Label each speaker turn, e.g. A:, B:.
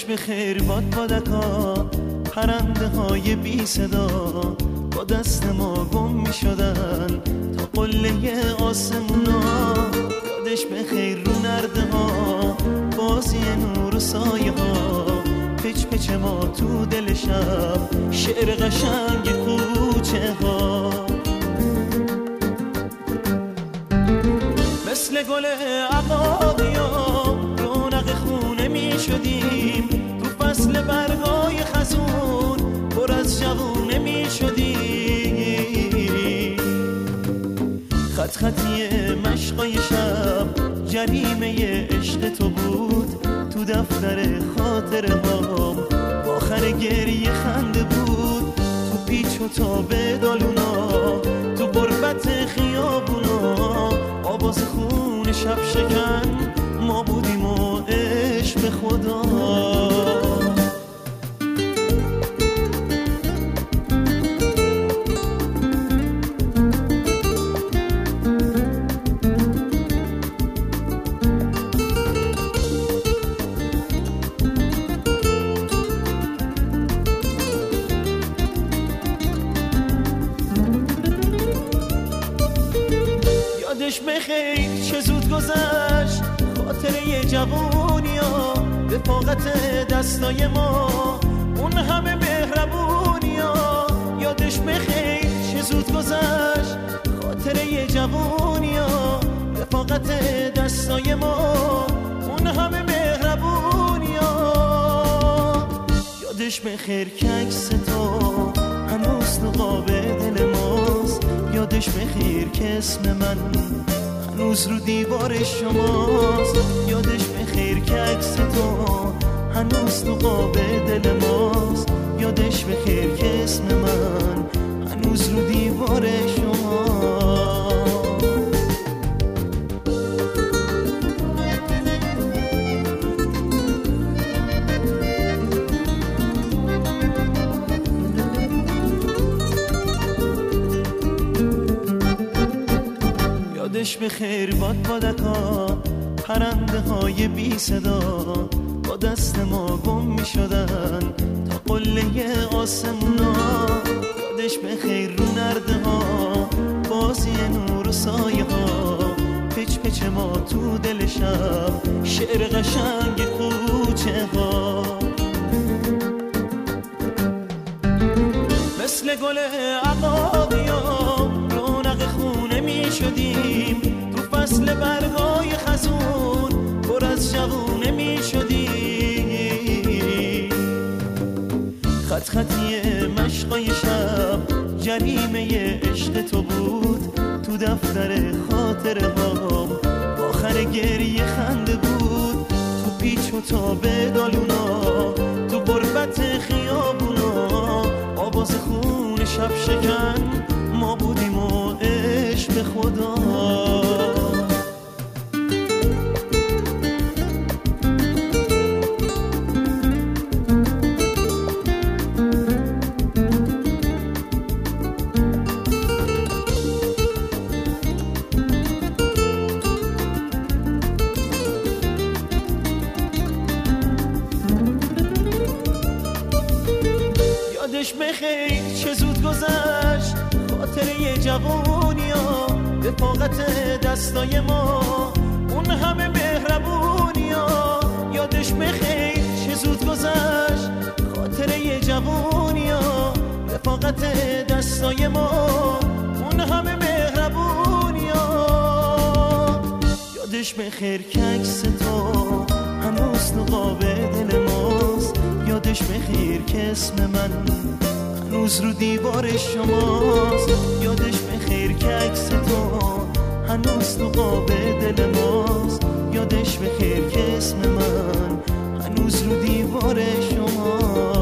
A: به خیر باد بادکا، پرنده های بی صدا با دست ما گم می شدن تا قله آسمونا. یادش به خیر رو نرده ها، بازی نور و سایه ها، پچ پچ ما تو دل شب، شعر قشنگ کوچه ها. مثل گل عقاقیا رونق خونه می شدیم، تو فصل برگای خزون پر از جوونه می شدیم. خط خطی مشقای شب جریمه عشق تو بود، تو دفتر خاطره هام آخر گریه خنده بود. تو پیچ و تاب دالونا، تو غربت خیابونا، آواز خون شب شکن ما بودیم و عشق به خدا. یادش بخیر چه زود گذشت خاطره جوونیا، رفاقت دستای ما اون همه مهربونیا. یادش بخیر چه زود گذشت خاطره جوونیا، رفاقت دستای ما اون همه مهربونیا. یادش بخیر که عکس تو هنوز تو قاب دل ماست، یادش بخیر که اسم من هنوز رو دیوار شماست. یادش بخیر که عکس تو هنوز تو قاب دل ماست، یادش بخیر که اسم من هنوز رو دیوار شماست. یادش به خیر باد بادکا، پرنده های بی صدا با دست ما گم می شدن تا قله آسمونا. یادش به خیر رو نرده ها، بازی نور و سایه ها، پچ پچ ما تو دل شب، شعر قشنگ کوچه ها. مثل گل عقاقیا رونق خونه می شدیم، تو فصل برگای خزون پر از جوونه می شدیم. خط خطی مشقای شب جریمه عشق تو بود، تو دفتر خاطره هام آخر گریه خنده بود. تو پیچ و تاب دالونا، تو غربت خیابونا، آواز خون شب شکن ما بودیم و عشق به خدا. یادش بخیر چه زود گذشت خاطره جوونیا، رفاقت دستای ما اون همه مهربونیا. یادش بخیر چه زود گذشت خاطره جوونیا، رفاقت دستای ما اون همه مهربونیا. یادش بخیر که عکس تو هنوز تو قاب دل ماست، یادش بخیر که اسم من هنوز رو دیوار شماست. یادش بخیر که عکس تو هنوز تو قاب دل ماست، یادش بخیر که اسم من هنوز رو دیوار شماست.